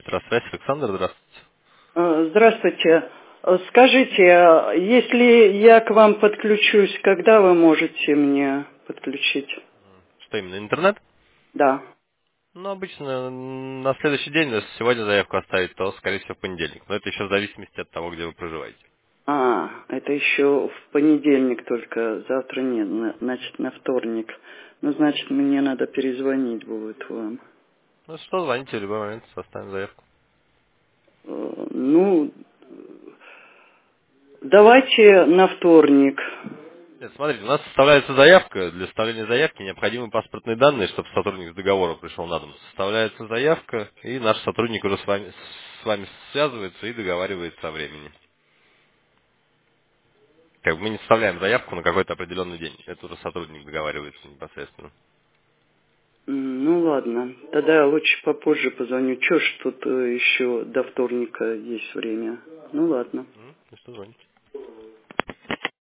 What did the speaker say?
Электросвязь. Александр, здравствуйте. Здравствуйте. Скажите, если я к вам подключусь, когда вы можете мне подключить? Что именно, интернет? Да. Ну, обычно на следующий день, если сегодня заявку оставить, то, скорее всего, в понедельник. Но это еще в зависимости от того, где вы проживаете. Это еще в понедельник только, завтра нет, значит, на вторник. Ну, значит, мне надо перезвонить будет вам. Ну что, звоните в любой момент, составим заявку. Ну, давайте на вторник. Нет, смотрите, у нас составляется заявка. Для составления заявки необходимы паспортные данные, чтобы сотрудник с договора пришел на дом. Составляется заявка, и наш сотрудник уже с вами связывается и договаривается о времени. Как бы мы не составляем заявку на какой-то определенный день. Это уже сотрудник договаривается непосредственно. Ну, ладно. Тогда я лучше попозже позвоню. Чё ж тут еще до вторника есть время? Ну, ладно. Ну что, звоните.